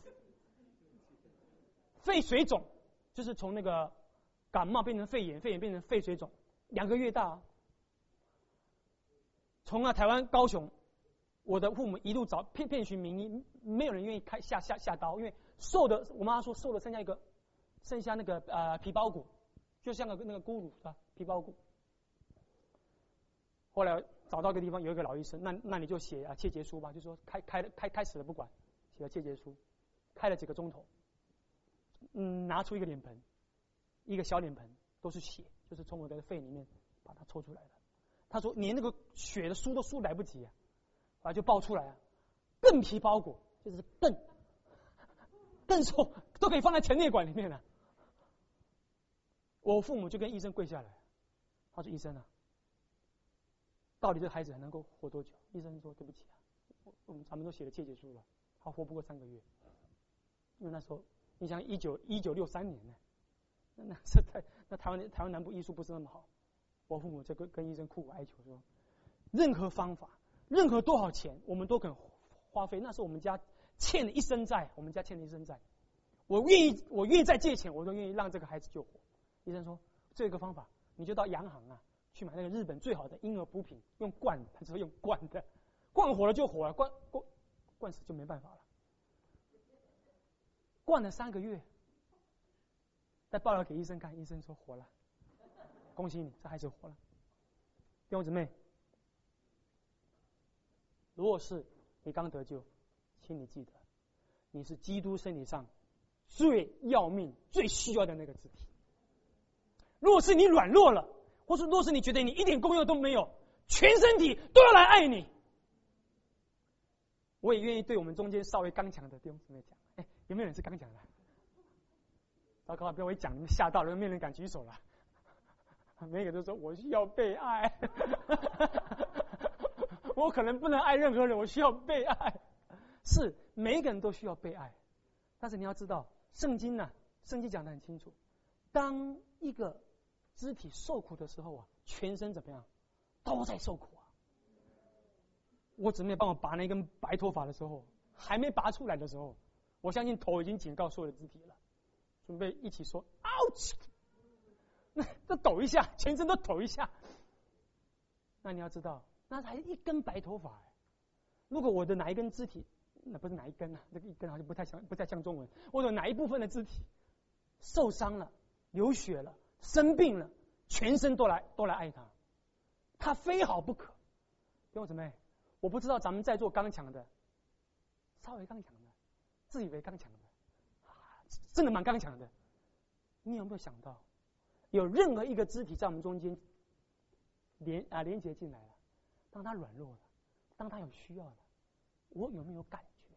肺水肿，就是从那个感冒变成肺炎，肺炎变成肺水肿。两个月大，从啊台湾高雄，我的父母一路找遍遍寻名医，没有人愿意开下下下刀，因为瘦的，我妈说瘦的剩下一个，剩下那个呃皮包骨，就像个那个咕噜是吧？皮包骨。后来找到一个地方，有一个老医生，那那你就写啊切结书吧，就说开开开开始了不管，写了切结书，开了几个钟头，嗯，拿出一个脸盆，一个小脸盆都是血，就是从我的肺里面把它抽出来的。他说连那个血的输都输来不及啊，后来就爆出来啊，更皮包骨，就是更更瘦，都可以放在陈列馆里面了。我父母就跟医生跪下来，他说医生啊，到底这个孩子还能够活多久？医生说对不起啊，我们咱们都写了切结书了，他活不过三个月。因为那时候你想一九一九六三年呢，那是在那台湾台湾南部医术不是那么好，我父母就跟跟医生苦苦哀求说，任何方法，任何多少钱，我们都肯花费。那时候我们家欠了一身债，我们家欠了一身债，我愿意我愿意再借钱，我都愿意让这个孩子救活。医生说这个方法，你就到洋行啊。去买那个日本最好的婴儿补品，用灌的，他说用灌的，灌活了就活了，灌灌灌死就没办法了。灌了三个月，再报了给医生看，医生说活了，恭喜你，这孩子活了。弟兄姊妹，如果是你刚得救，请你记得，你是基督身体上最要命、最需要的那个肢体。如果是你软弱了，或是若是你觉得你一点功用都没有，全身体都要来爱你，我也愿意对我们中间稍微刚强的弟兄姊妹讲，哎，有没有人是刚强的？糟糕，不要我一讲你们吓到了，没有人敢举手了。每个都说我需要被爱，我可能不能爱任何人，我需要被爱。是每一个人都需要被爱，但是你要知道，圣经呢、啊，圣经讲得很清楚，当一个肢体受苦的时候啊，全身怎么样都在受苦啊。我姊妹帮我拔那根白头发的时候，还没拔出来的时候，我相信头已经警告所有的肢体了，准备一起说 ouch， 那都抖一下，全身都抖一下。那你要知道，那才一根白头发，如果我的哪一根肢体那不是哪一根啊？这个一根好像不太像，不太像中文。或者哪一部分的肢体受伤了、流血了、生病了，全身都来都来爱他，他非好不可。弟兄姊妹，我不知道咱们在座刚强的，稍微刚强的，自以为刚强的，真的蛮刚强的。你有没有想到，有任何一个肢体在我们中间连啊连接进来了，当他软弱了，当他有需要了，我有没有感觉？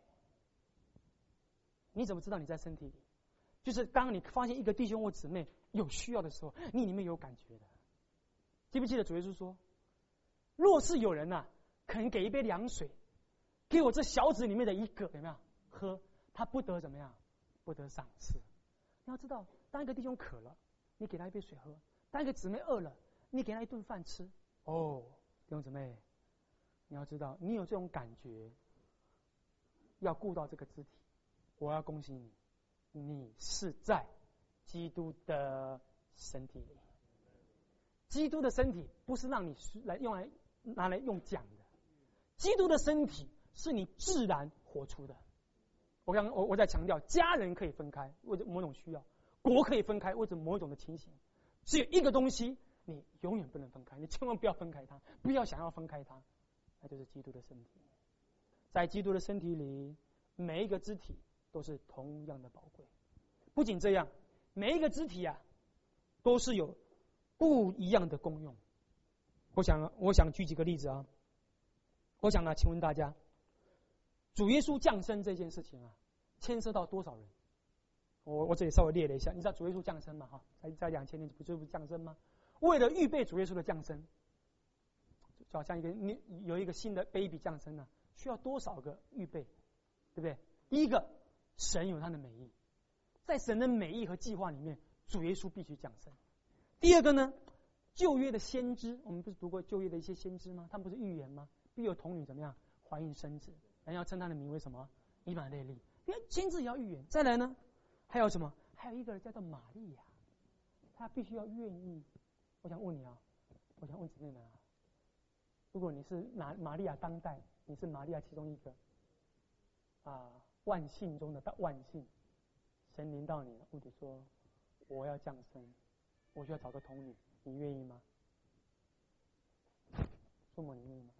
你怎么知道你在身体里？就是当你发现一个弟兄或姊妹有需要的时候，你里面有感觉的。记不记得主耶稣说，若是有人呐、啊，肯给一杯凉水，给我这小子里面的一个有没有喝，他不得怎么样？不得赏赐。你要知道，当一个弟兄渴了，你给他一杯水喝；当一个姊妹饿了，你给他一顿饭吃。哦，弟兄姊妹，你要知道，你有这种感觉，要顾到这个肢体，我要恭喜你，你是在基督的身体里。基督的身体不是让你来用来拿来用讲的，基督的身体是你自然活出的。我刚我我在强调，家人可以分开，为着某种需要；国可以分开，为着某种的情形。只有一个东西，你永远不能分开，你千万不要分开它，不要想要分开它，那就是基督的身体。在基督的身体里，每一个肢体都是同样的宝贵。不仅这样，每一个肢体啊，都是有不一样的功用。我想，我想举几个例子啊。我想呢，请问大家，主耶稣降生这件事情啊，牵涉到多少人？我我这里稍微列了一下，你知道主耶稣降生嘛？哈，在在两千年不就是降生吗？为了预备主耶稣的降生，就好像一个你有一个新的 baby 降生了，需要多少个预备，对不对？第一个，神有他的美意，在神的美意和计划里面，主耶稣必须降生。第二个呢，旧约的先知，我们不是读过旧约的一些先知吗？他们不是预言吗？必有童女怎么样怀孕生子，人要称他的名为什么？以马内利。因为先知也要预言。再来呢，还有什么？还有一个人叫做玛利亚，他必须要愿意。我想问你啊，我想问姊妹们啊，如果你是玛玛利亚当代，你是玛利亚其中一个啊万幸中的万幸，神临到你了，或者说我要降生，我需要找个童女，你愿意吗？父母，你愿意吗？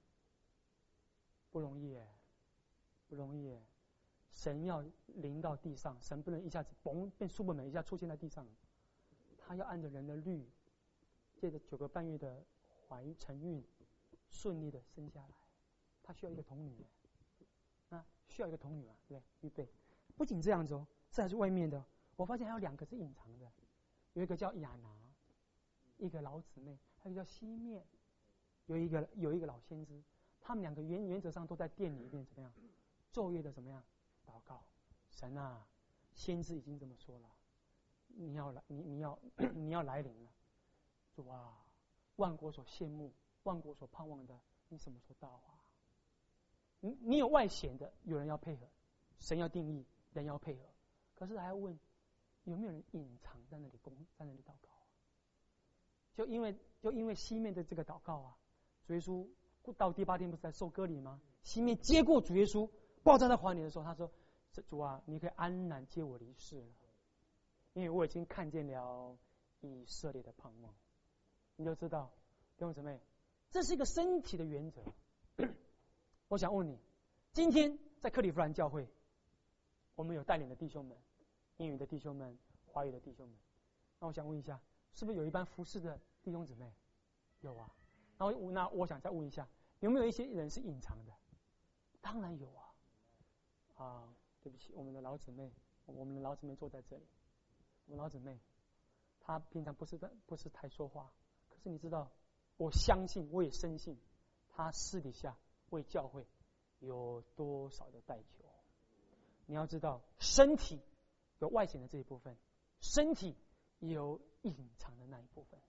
不容易耶，不容易耶。神要临到地上，神不能一下子嘣变苏本美一下出现在地上，他要按着人的律，借着九个半月的怀承孕，顺利的生下来。他需要一个童女，那需要一个童女啊，对不对？预备。不仅这样子哦，这还是外面的。我发现还有两个是隐藏的，有一个叫亚拿，一个老姊妹，还有一个叫西面，有一个有一个老先知。他们两个原原则上都在店里面怎么样昼夜的怎么样祷告。神啊，先知已经这么说了，你要来，你你要你要来临了。主啊，万国所羡慕、万国所盼望的，你什么时候到啊？你你有外显的，有人要配合，神要定义，人要配合。可是还要问，有没有人隐藏在那里公在那里祷告啊？就因为就因为西面的这个祷告啊，主耶稣到第八天不是在受割礼吗？西面接过主耶稣，抱在他怀里的时候，他说：“主啊，你可以安然接我离世了，因为我已经看见了以色列的盼望。”你就知道，弟兄姊妹，这是一个身体的原则。我想问你，今天在克利夫兰教会，我们有带领的弟兄们，英语的弟兄们，华语的弟兄们。那我想问一下，是不是有一班服侍的弟兄姊妹？有啊。然后那我想再问一下，有没有一些人是隐藏的？当然有啊。啊，对不起，我们的老姊妹，我们的老姊妹坐在这里。我们老姊妹，她平常不是不是太说话，可是你知道，我相信，我也深信，她私底下为教会有多少的代求。你要知道，身体有外显的这一部分，身体也有隐藏的那一部分。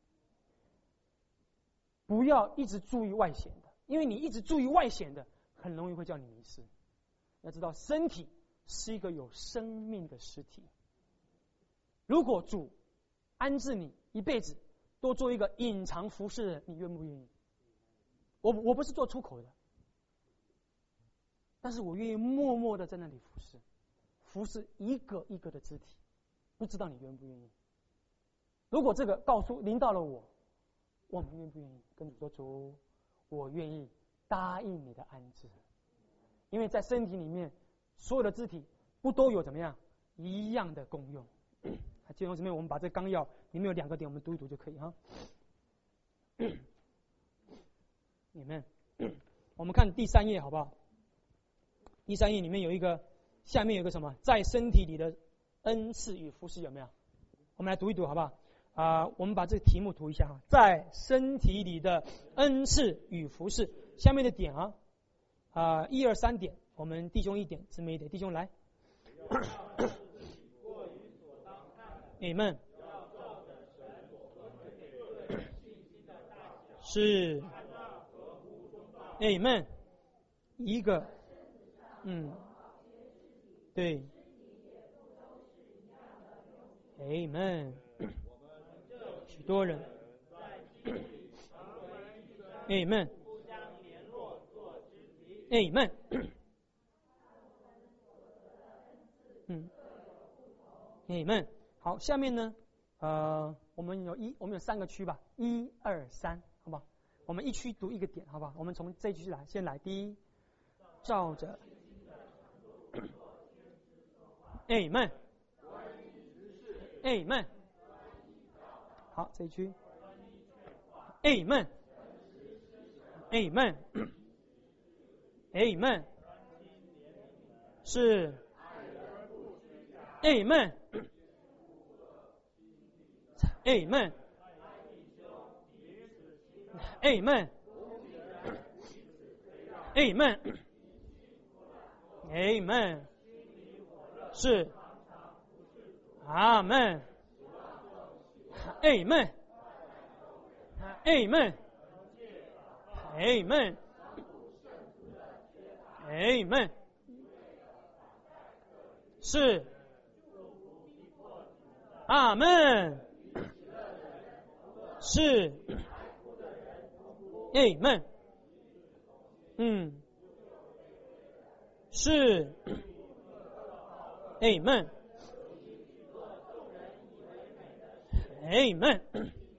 不要一直注意外显的，因为你一直注意外显的，很容易会叫你迷失。要知道，身体是一个有生命的实体。如果主安置你一辈子多做一个隐藏服侍的人，你愿不愿意？我我不是做出口的， 但是我愿意默默的在那里服侍，服侍一个一个的肢体，不知道你愿不愿意？如果这个告诉临到了我，我们愿不愿意跟主说：主，我愿意答应你的安置？因为在身体里面，所有的肢体不都有怎么样一样的功用？弟兄姊妹，我们把这纲要里面有两个点，我们读一读就可以哈。里面，我们看第三页好不好？第三页里面有一个，下面有个什么，在身体里的恩赐与服事有没有？我们来读一读好不好？啊、呃，我们把这个题目读一下哈，在身体里的恩赐与服事，下面的点啊，啊、呃，一二三点，我们弟兄一点，姊妹一点，弟兄来。你们是你们一个，嗯，对。Amen， 许多人 Amen Amen 嗯 Amen 好，下面呢，呃，我们有一，我们有三个区吧，一二三，好不好？我们一区读一个点，好不好？我们从这一区来，先来第一，照着 Amen Amen 好，这一区 Amen Amen Amen 是 Amen Amen Amen Amen Amen 是阿门 Amen Amen Amen Amen 是阿门是 Amen 嗯是 Amen Amen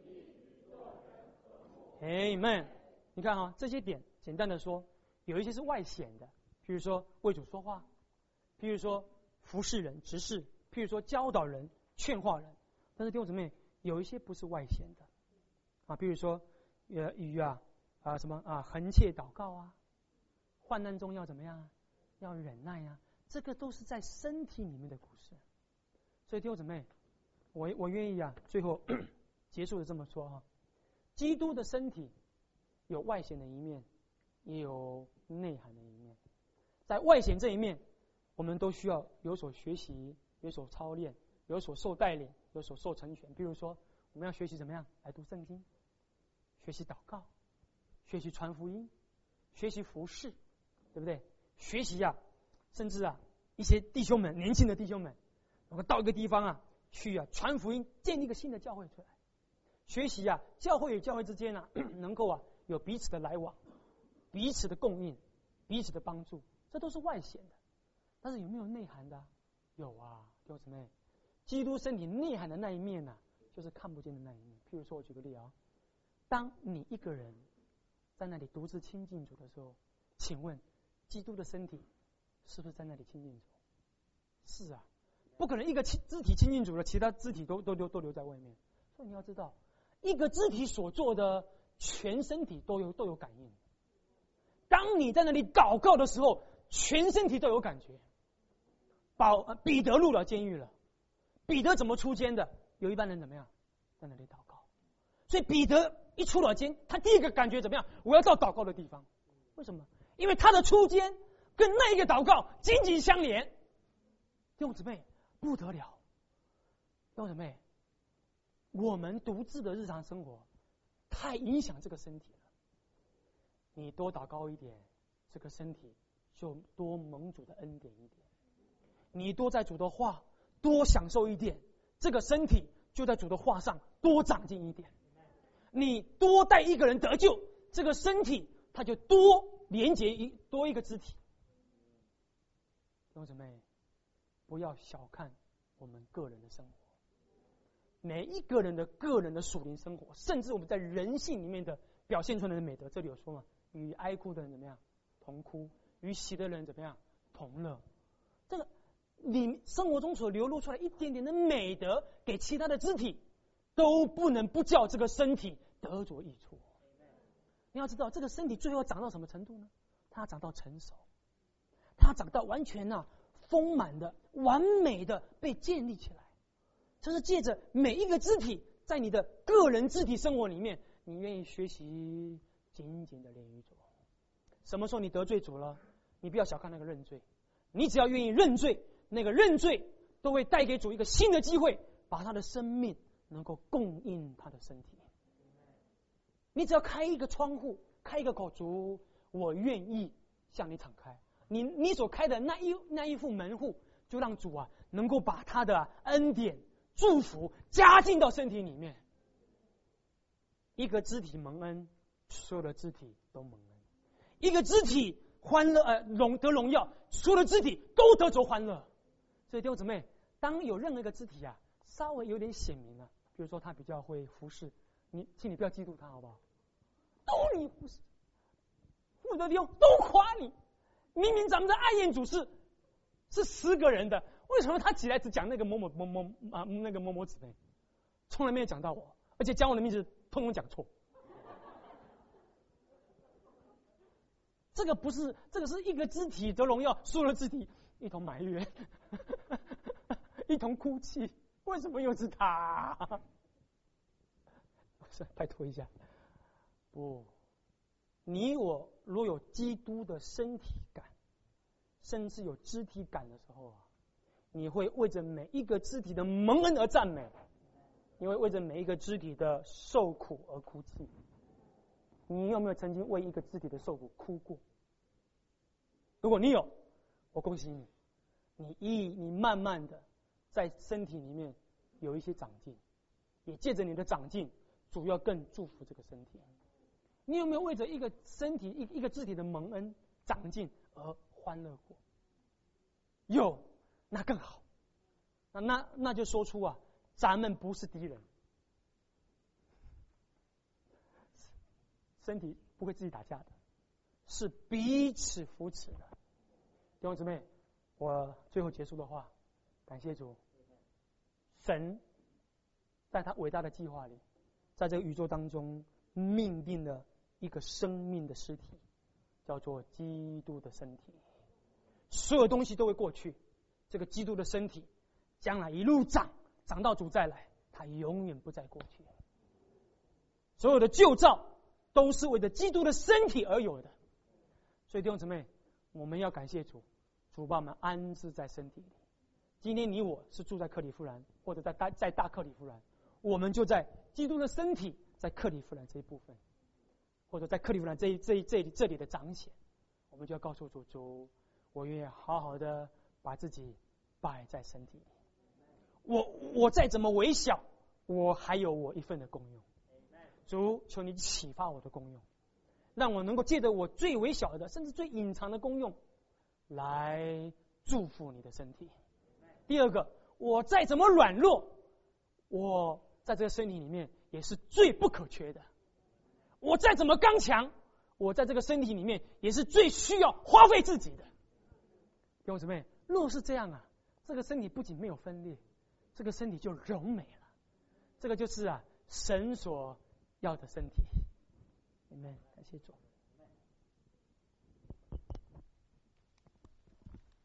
Amen 你看哈，这些点简单的说，有一些是外显的，譬如说为主说话，譬如说服侍人执事，譬如说教导人劝化人，但是弟兄姊妹有一些不是外显的啊，譬如说呃与啊啊什么啊恒切祷告啊，患难中要怎么样，要忍耐啊，这个都是在身体里面的故事。所以弟兄姊妹，我我愿意啊，最后结束的这么说哈，基督的身体有外显的一面，也有内涵的一面。在外显这一面，我们都需要有所学习，有所操练，有所受带领，有所受成全。比如说，我们要学习怎么样来读圣经，学习祷告，学习传福音，学习服侍，对不对？学习啊，甚至啊，一些弟兄们，年轻的弟兄们，能够到一个地方啊，去啊传福音，建立一个新的教会出来。学习啊，教会与教会之间啊，能够啊有彼此的来往，彼此的供应，彼此的帮助，这都是外显的。但是有没有内涵的、啊？有啊，弟兄姊妹，基督身体内涵的那一面呢、啊，就是看不见的那一面。譬如说，我举个例啊，当你一个人在那里独自亲近主的时候，请问，基督的身体是不是在那里亲近主？是啊，不可能一个肢体亲近主了，其他肢体都都留都留在外面。所以你要知道，一个肢体所做的，全身体都有都有感应。当你在那里祷告的时候，全身体都有感觉。保彼得入了监狱了，彼得怎么出监的？有一般人怎么样，在那里祷告。所以彼得一出了监，他第一个感觉怎么样？我要到祷告的地方。为什么？因为他的出监跟那一个祷告紧紧相连。弟兄姊妹，不得了！弟兄姊妹，我们独自的日常生活太影响这个身体了。你多祷告一点，这个身体就多蒙主的恩典一点。你多在主的话多享受一点，这个身体就在主的话上多长进一点。你多带一个人得救，这个身体它就多连结一多一个肢体。 兄姊妹，不要小看我们个人的生活，每一个人的个人的属灵生活，甚至我们在人性里面的表现出来的美德，这里有说嘛，与哀哭的人怎么样同哭，与喜的人怎么样同乐。这个你生活中所流露出来一点点的美德，给其他的肢体，都不能不叫这个身体得着益处。你要知道，这个身体最后长到什么程度呢？它长到成熟，它长到完全啊丰满的、完美的被建立起来。这是借着每一个肢体，在你的个人肢体生活里面，你愿意学习紧紧的连于主。什么时候你得罪主了？你不要小看那个认罪，你只要愿意认罪，那个认罪都会带给主一个新的机会，把他的生命能够供应他的身体。你只要开一个窗户，开一个口，主，我愿意向你敞开。你你所开的那一那一副门户，就让主啊能够把他的恩典、祝福加进到身体里面。一个肢体蒙恩，所有的肢体都蒙恩；一个肢体欢乐呃荣得荣耀，所有的肢体都得着欢乐。所以弟兄姊妹，当有任何一个肢体啊稍微有点显明了，比如说他比较会服侍，你请你不要嫉妒他，好不好？都你服侍，负责弟兄都夸你。明明咱们的爱宴主是是十个人的，为什么他起来只讲那个某某某某啊那个某某姊妹，从来没有讲到我，而且讲我的名字通通讲错。这个不是，这个是一个肢体得荣耀，所有的肢体一同埋怨，一同哭泣。为什么又是他？是拜托一下，不，你我若有基督的身体感，甚至有肢体感的时候啊，你会为着每一个肢体的蒙恩而赞美，你会为着每一个肢体的受苦而哭泣。你有没有曾经为一个肢体的受苦哭过？如果你有，我恭喜你，你一你慢慢的在身体里面有一些长进，也借着你的长进，主要更祝福这个身体。你有没有为着一个身体一一个肢体的蒙恩长进而欢乐过？有，那更好。那那那就说出啊，咱们不是敌人，身体不会自己打架的，是彼此扶持的。弟兄姊妹，我最后结束的话，感谢主，神在他伟大的计划里，在这个宇宙当中命定了一个生命的实体，叫做基督的身体。所有东西都会过去，这个基督的身体将来一路长，长到主再来，它永远不再过去。所有的旧造都是为了基督的身体而有的。所以弟兄姊妹，我们要感谢主，主把我们安置在身体里。今天你我是住在克里夫兰，或者在大在大克里夫兰，我们就在基督的身体，在克里夫兰这一部分，或者在克里夫兰这一这一这里这里的彰显，我们就要告诉主，主，我愿意好好的把自己摆在身体里。我我再怎么微小，我还有我一份的功用。主，求你启发我的功用，让我能够借着我最微小的，甚至最隐藏的功用，来祝福你的身体。第二个，我再怎么软弱，我在这个身体里面也是最不可缺的。我再怎么刚强，我在这个身体里面也是最需要花费自己的。弟兄姊妹，若是这样啊，这个身体不仅没有分裂，这个身体就荣美了。这个就是啊，神所要的身体。阿们，感谢主。